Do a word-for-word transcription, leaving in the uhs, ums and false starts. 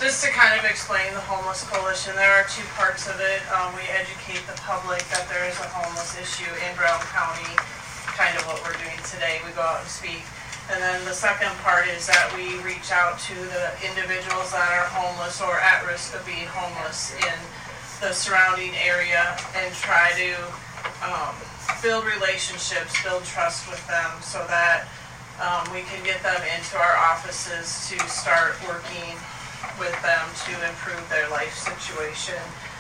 Just to kind of explain the Homeless Coalition, there are two parts of it. Um, we educate the public that there is a homeless issue in Brown County, kind of what we're doing today. We go out and speak. And then the second part is that we reach out to the individuals that are homeless or at risk of being homeless in the surrounding area and try to um, build relationships, build trust with them so that um, we can get them into our offices to start working with them to improve their life situation.